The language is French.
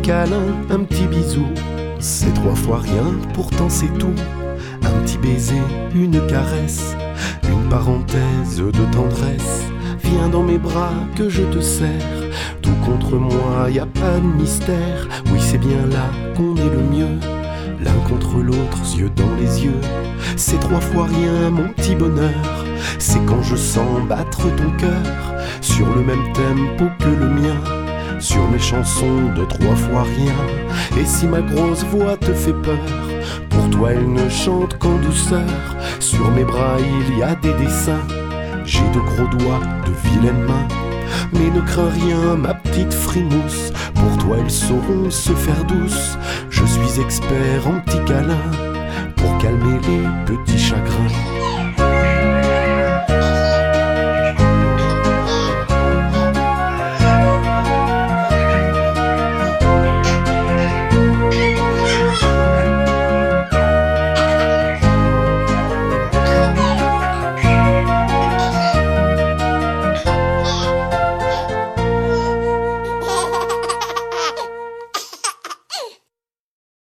câlin, un petit bisou, c'est 3 fois rien, pourtant c'est tout. Un petit baiser, une caresse, une parenthèse de tendresse. Viens dans mes bras que je te serre. Tout contre moi, y a pas de mystère. Oui, c'est bien là qu'on est le mieux. L'un contre l'autre, yeux dans les yeux. C'est 3 fois rien, mon petit bonheur. C'est quand je sens battre ton cœur sur le même tempo que le mien, sur mes chansons de 3 fois rien. Et si ma grosse voix te fait peur, pour toi elle ne chante qu'en douceur. Sur mes bras il y a des dessins, j'ai de gros doigts, de vilaines mains. Mais ne crains rien ma petite frimousse, pour toi elles sauront se faire douces. Je suis expert en petits câlins, pour calmer les petits chagrins.